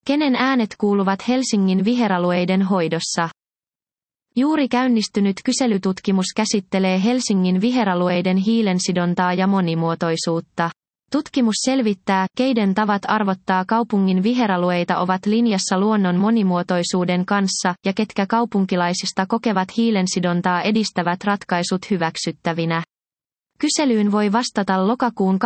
Kenen äänet kuuluvat Helsingin viheralueiden hoidossa? Juuri käynnistynyt kyselytutkimus käsittelee Helsingin viheralueiden hiilensidontaa ja monimuotoisuutta. Tutkimus selvittää, keiden tavat arvottaa kaupungin viheralueita ovat linjassa luonnon monimuotoisuuden kanssa, ja ketkä kaupunkilaisista kokevat hiilensidontaa edistävät ratkaisut hyväksyttävinä. Kyselyyn voi vastata lokakuun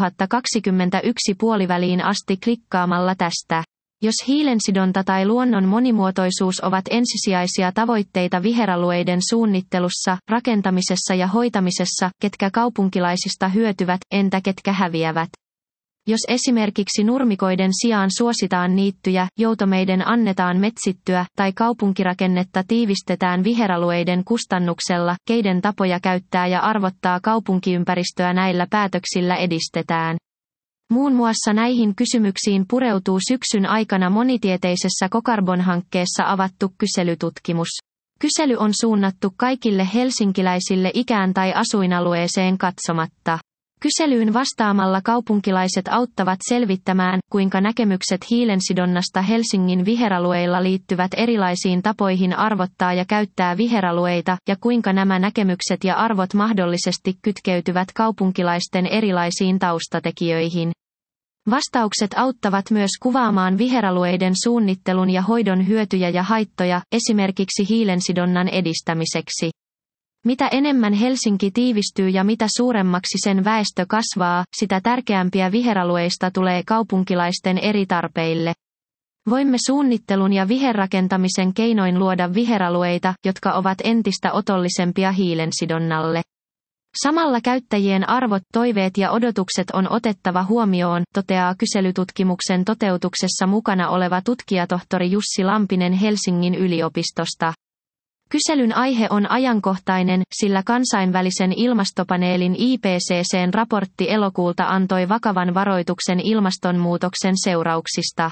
2021 puoliväliin asti klikkaamalla tästä. Jos hiilensidonta tai luonnon monimuotoisuus ovat ensisijaisia tavoitteita viheralueiden suunnittelussa, rakentamisessa ja hoitamisessa, ketkä kaupunkilaisista hyötyvät, entä ketkä häviävät? Jos esimerkiksi nurmikoiden sijaan suositaan niittyjä, joutomeiden annetaan metsittyä, tai kaupunkirakennetta tiivistetään viheralueiden kustannuksella, keiden tapoja käyttää ja arvottaa kaupunkiympäristöä näillä päätöksillä edistetään? Muun muassa näihin kysymyksiin pureutuu syksyn aikana monitieteisessä CoCarbon-hankkeessa avattu kyselytutkimus. Kysely on suunnattu kaikille helsinkiläisille ikään tai asuinalueeseen katsomatta. Kyselyyn vastaamalla kaupunkilaiset auttavat selvittämään, kuinka näkemykset hiilensidonnasta Helsingin viheralueilla liittyvät erilaisiin tapoihin arvottaa ja käyttää viheralueita, ja kuinka nämä näkemykset ja arvot mahdollisesti kytkeytyvät kaupunkilaisten erilaisiin taustatekijöihin. Vastaukset auttavat myös kuvaamaan viheralueiden suunnittelun ja hoidon hyötyjä ja haittoja, esimerkiksi hiilensidonnan edistämiseksi. Mitä enemmän Helsinki tiivistyy ja mitä suuremmaksi sen väestö kasvaa, sitä tärkeämpiä viheralueista tulee kaupunkilaisten eri tarpeille. Voimme suunnittelun ja viherrakentamisen keinoin luoda viheralueita, jotka ovat entistä otollisempia hiilensidonnalle. Samalla käyttäjien arvot, toiveet ja odotukset on otettava huomioon, toteaa kyselytutkimuksen toteutuksessa mukana oleva tutkijatohtori Jussi Lampinen Helsingin yliopistosta. Kyselyn aihe on ajankohtainen, sillä kansainvälisen ilmastopaneelin IPCC:n raportti elokuulta antoi vakavan varoituksen ilmastonmuutoksen seurauksista.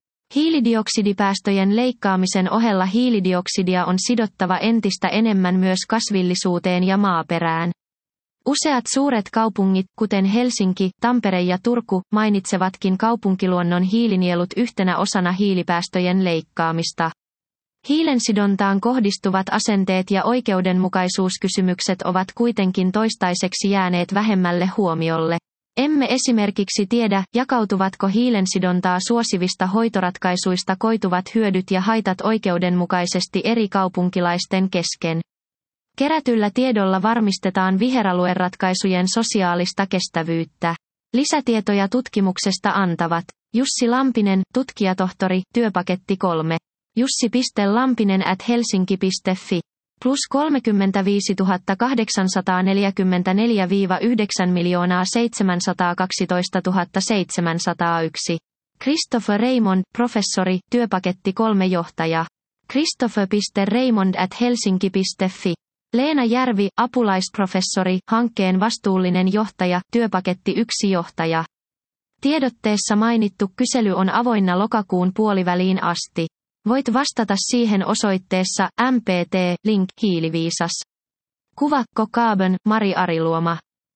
Hiilidioksidipäästöjen leikkaamisen ohella hiilidioksidia on sidottava entistä enemmän myös kasvillisuuteen ja maaperään. Useat suuret kaupungit, kuten Helsinki, Tampere ja Turku, mainitsevatkin kaupunkiluonnon hiilinielut yhtenä osana hiilipäästöjen leikkaamista. Hiilensidontaan kohdistuvat asenteet ja oikeudenmukaisuuskysymykset ovat kuitenkin toistaiseksi jääneet vähemmälle huomiolle. Emme esimerkiksi tiedä, jakautuvatko hiilensidontaa suosivista hoitoratkaisuista koituvat hyödyt ja haitat oikeudenmukaisesti eri kaupunkilaisten kesken. Kerätyllä tiedolla varmistetaan viheralueratkaisujen sosiaalista kestävyyttä. Lisätietoja tutkimuksesta antavat Jussi Lampinen, tutkijatohtori, työpaketti 3. jussi.lampinen@helsinki.fi. +35 844 9 712 701. Christopher Raymond, professori, työpaketti 3 johtaja. Christopher.raymond@helsinki.fi. Leena Järvi, apulaisprofessori, hankkeen vastuullinen johtaja, työpaketti 1 johtaja. Tiedotteessa mainittu kysely on avoinna lokakuun puoliväliin asti. Voit vastata siihen osoitteessa mpt.link hiiliviisas. Kuva CoCarbon, Mari Ariluoma.